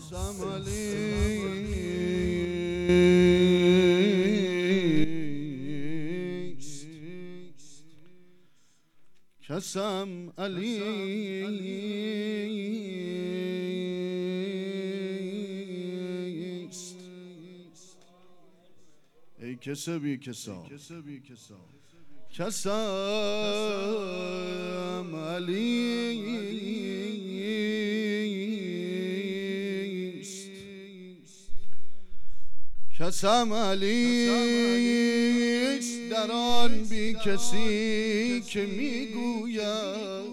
کسم علی است. ای کس بی کسا کسم علی است. کسم علی است در آن بی کسی که میگوید.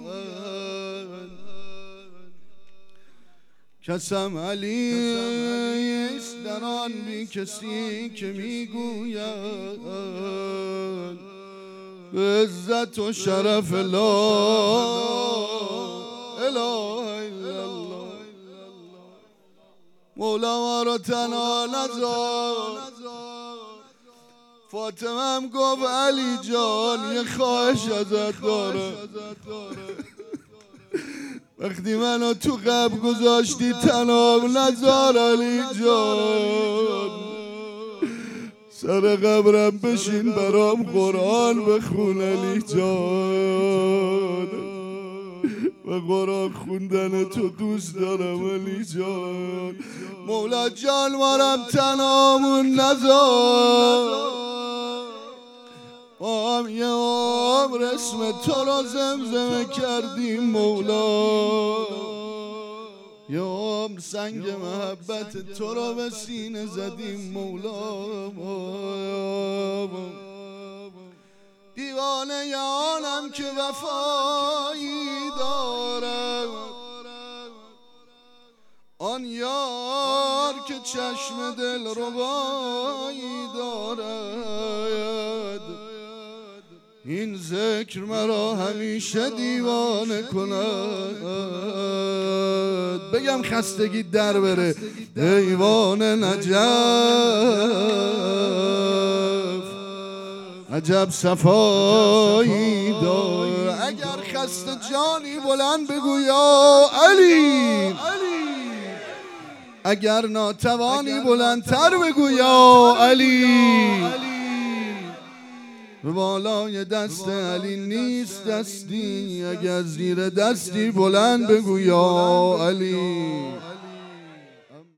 کسم علی است در آن بی کسی که میگوید عزت و شرف لا اله الا الله. مولا ما را تنها نذار. فاطمه هم گفت علی جان یه خواهش ازت داره. وقتی منو تو قبر گذاشتی تنها نذار علی جان. سر قبرم بشین برام قرآن بخون علی جان. و قرآن خوندن تو دوست دارم علی جان. مولا جان مارم تنهامون نذار. ما هم یه عمر اسم تو را زمزمه کردیم مولا. یه عمر سنگ محبت تو را به سینه زدیم مولا. دیوانه یانم که وفایی دارم. آن یار که چشم دل ربایی دارد. این ذکر مرا همیشه دیوانه کند. بگم خستگی در بره. ایوان نجف عجب صفایی دار. اگر خسته جانی بلند بگو یا علی. اگر ناتوانی بلندتر بگو یا علی. به بالای دست علی نیست دستی. اگر زیر دستی بلند بگو یا علی.